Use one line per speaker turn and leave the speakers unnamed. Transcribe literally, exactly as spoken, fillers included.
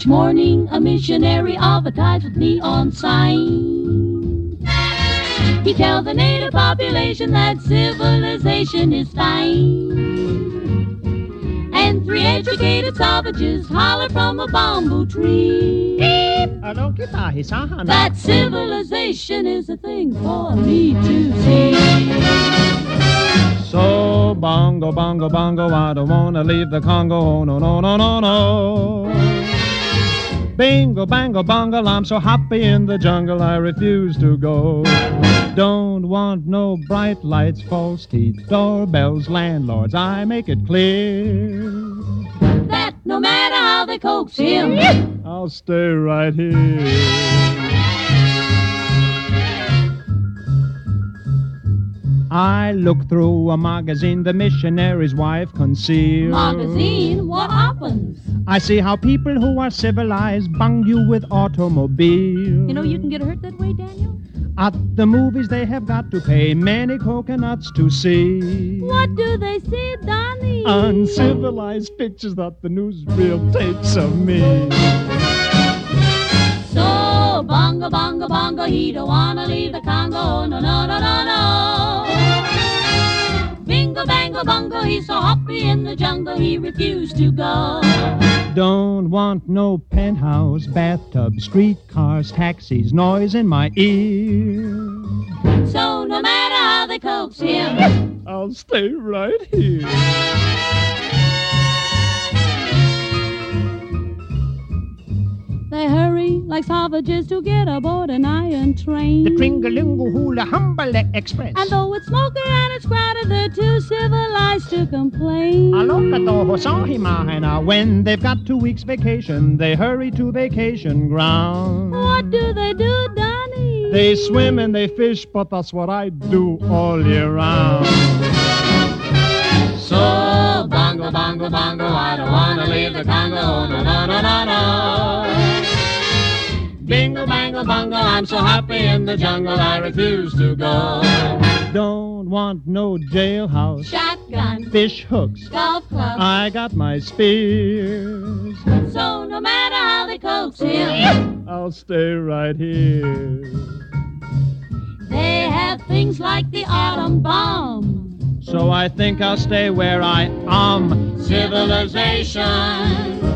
Each morning a missionary advertised with neon signs. He tells the native population that civilization is fine. And three educated savages holler from a bamboo tree that civilization is a thing for me to see.
So bongo, bongo, bongo, I don't wanna leave the Congo, oh, no, no, no, no, no. Bingo, bango, bongo, I'm so happy in the jungle I refuse to go. Don't want no bright lights, false teeth, doorbells, landlords, I make it clear
that no matter how they coax him,
I'll stay right here. I look through a magazine the missionary's wife concealed.
Magazine? What happens?
I see how people who are civilized bung you with automobiles.
You know you can get hurt that way, Daniel?
At the movies they have got to pay many coconuts to see.
What do they see, Donnie?
Uncivilized pictures that the newsreel takes of me.
So, bongo, bongo, bongo, he don't wanna leave the Congo, no, no, no, no, no. Bingo, bango, bongo, he's so happy in the jungle, he refused to go.
Don't want no penthouse, bathtub, streetcars, taxis, noise in my ear.
So no matter how they coax him,
I'll stay right here.
They hurry like savages to get aboard an iron train.
The Tringalingo Hula Humble Express.
And though it's smoky and it's crowded, they're too civilized to complain.
When they've got two weeks vacation, they hurry to vacation ground.
What do they do, Donnie?
They swim and they fish, but that's what I do all year round.
So, bongo, bongo, bongo, I don't wanna leave the Congo, no, no, no, no, no. Bingo, bango, bongo, I'm so happy in the jungle, I refuse to go.
Don't want no jailhouse,
shotgun,
fish hooks,
golf club.
I got my spears.
So no matter how they coax him,
I'll stay right here.
They have things like the atom bomb.
So I think I'll stay where I am.
Civilization